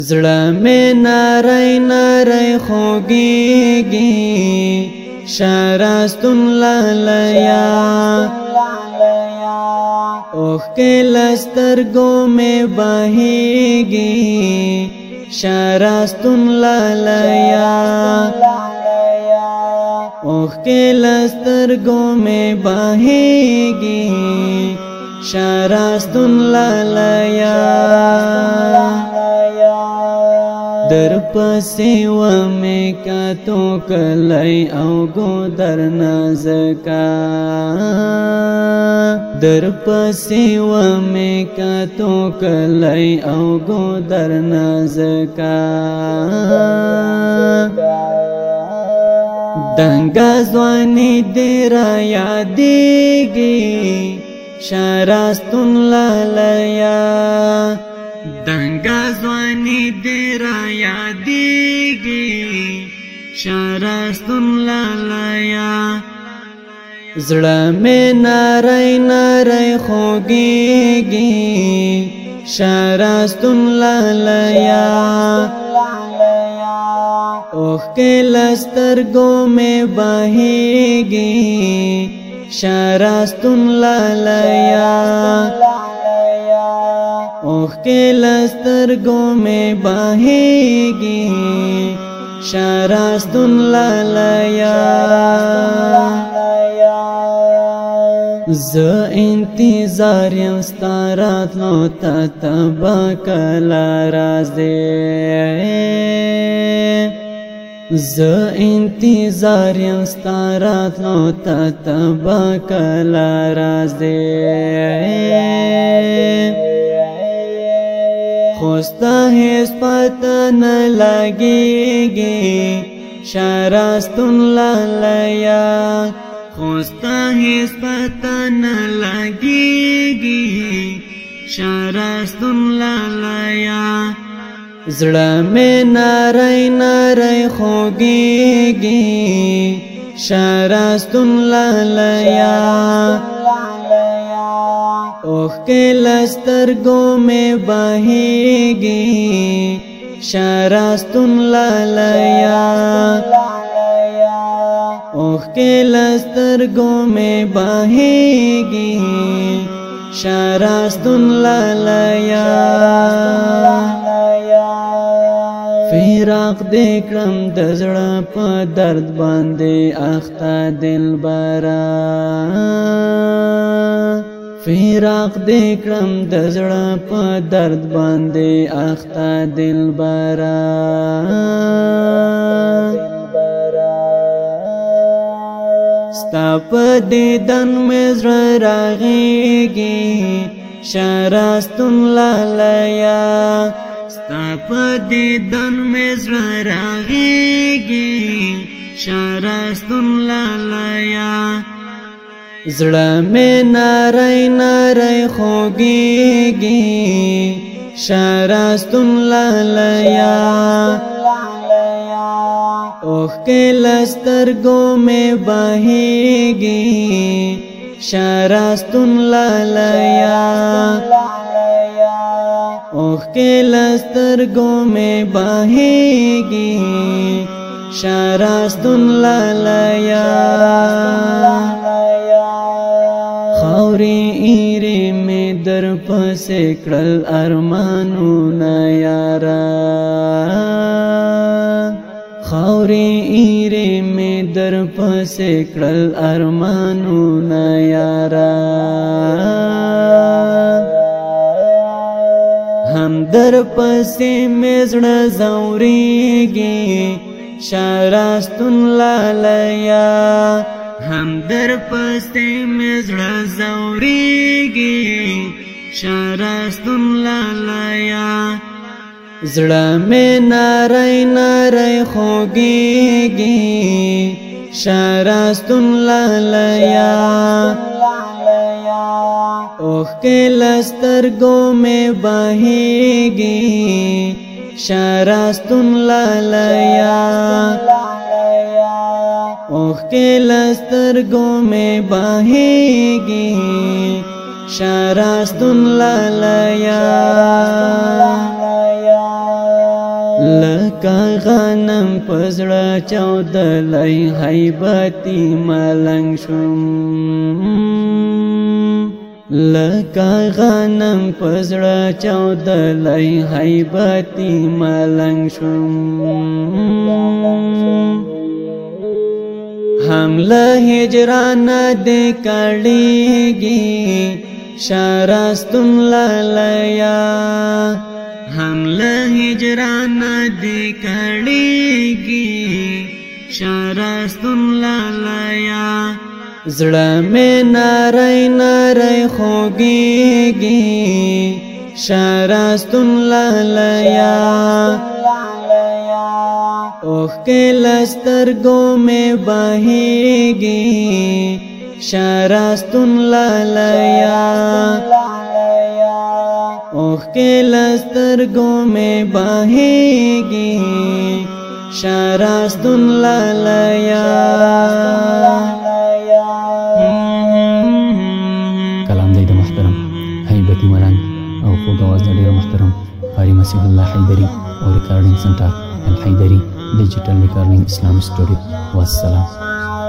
زړه مې نری نری خوږېږي شراستون لالیا اوښکې له سترګو مې بهېږي شراستون لالیا اوښکې له سترګو مې بهېږي شراستون لالیا در پسې ومې کتو کلی او ګودر نازکا در پسې ومې کتو کلی او ګودر نازکا دنګا ځواني دې را یادېږي شراستون لالیا دنګا ځواني دې را یادېږي شراستون لالیا زړه مې نری نری خوږېږي شراستون لالیا اوښکې له سترګو مې بهېږي شراستون لالیا اوښکې له سترګو مې بهېږي شراستون لالیا زه انتظار یم ستا راتلو ته ته به کله راځې زه انتظار یم ستا راتلو ته ته به کله راځې خو ستا هېڅ پته نه لګېږي شراستون لالیا خو ستا هېڅ پته نه لګېږي شراستون لالیا زړه مې نری نری خوږېږي شراستون لالیا اوښکې له سترګو مې بهېږي شراستون لالیا اوښکې له سترګو مې بهېږي شراستون لالیا فراق دې کړم د زړه په درد باندې اخته دلبره فراق دې کړم د زړه په درد باندې اخته دلبره ستا په دیدن مې زړه راغېږي شراستون لالیا ستا په دیدن مې زړه راغېږي شراستون لالیا زړه مې نری نری خوږېږي شراستون لالیا اوښکې له سترګو مې بهېږي شراستون لالیا اوښکې له سترګو مې بهېږي شراستون لالیا خاورې ایرې مې در پسې کړل ارمانونه یاره خاورې ایرې مې در پسې کړل ارمانونه یاره هم در پسې مې زړه ځورېږي شراستون لالیا هم در پسې مې زړه ځورېږي شراستون لالیا زړه مې نری نری خوږېږي شراستون لالیا اوښکې له سترګو مې بهېږي شراستون لالیا اوښکې له سترګو مې بهېږي شراستون لالیا لکه غنم پزړه چاودلی هیبتي ملنګ شوم لکه غنم پزړه چاودلی هیبتي ملنګ شوم حمله هجران دې کړيږي شارستون لالیا حمله هجران دې کړيږي شارستون لالیا زړه مې نری نری خوږيږي شارستون لالیا اوخ کے لسترگو میں بہیگی شارستون لالیا اوخ کے لسترگو میں بہیگی شارستون لالیا کلام دی د محترم هیبتي ملنګ او خوږ اواز د ډېر محترم قاری مسیح الله حیدری او ریکارډینګ سنټر الحیدری Digital Recording Islam Studio. Wassalam.